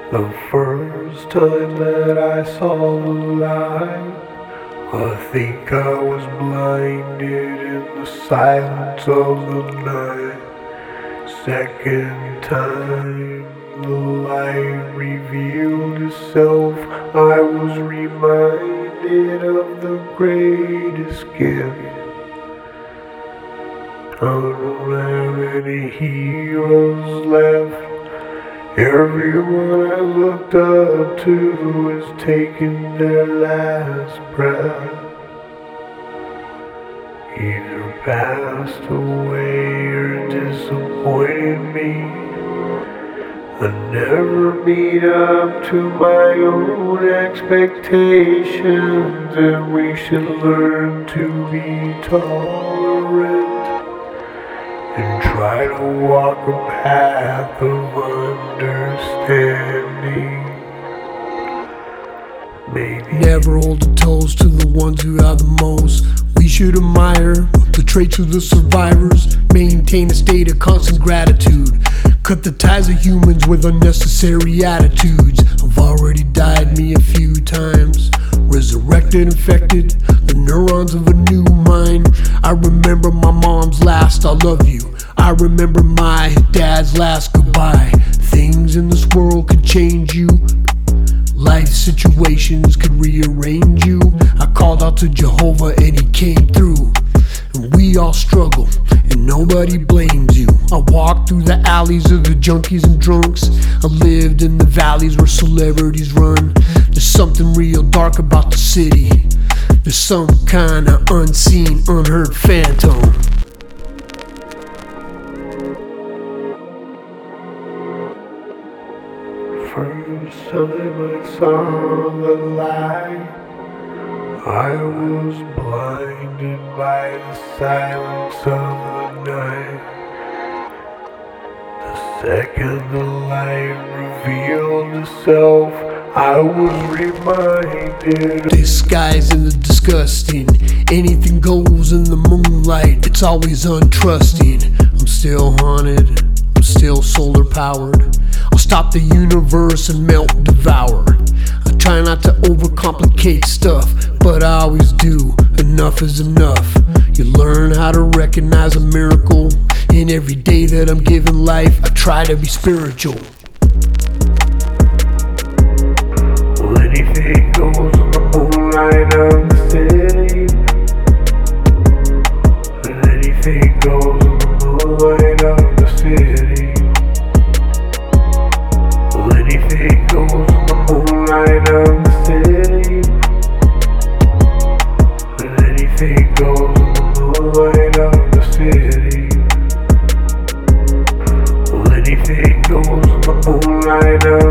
The first time that I saw the light, I think I was blinded in the silence of the night. Second time the light revealed itself, I was reminded of the greatest gift. I don't have any heroes left. Everyone I looked up to is taking their last breath. Either passed away or disappointed me. I never meet up to my own expectations, and we should learn to be tolerant and try to walk a path of understanding. Maybe never hold a toast to the ones who have the most. We should admire the traits of the survivors, maintain a state of constant gratitude, cut the ties of humans with unnecessary attitudes. I've already died me a few times, resurrected, infected the neurons of a new mind. I remember my mom's last I love you. I remember my dad's last goodbye. Things in this world could change you. Life situations could rearrange you. I called out to Jehovah and he came through. And we all struggle and nobody blames you. I walked through the alleys of the junkies and drunks. I lived in the valleys where celebrities run. There's something real dark about the city. There's some kind of unseen, unheard phantom. First time I saw the light, I was blinded by the silence of the night. The second the light revealed itself, I was reminded. Disguising the disgusting, anything goes in the moonlight. It's always untrusting. I'm still haunted, I'm still solar powered. I'll stop the universe and melt and devour. I try not to overcomplicate stuff, but I always do. Enough is enough. You learn how to recognize a miracle in every day that I'm given life. I try to be spiritual. Well, anything goes in the moonlight of the city. And anything goes in the moonlight of the city. Well, anything goes in the moonlight of the city. And anything goes in the moonlight of the city. Well, anything goes in the moonlight of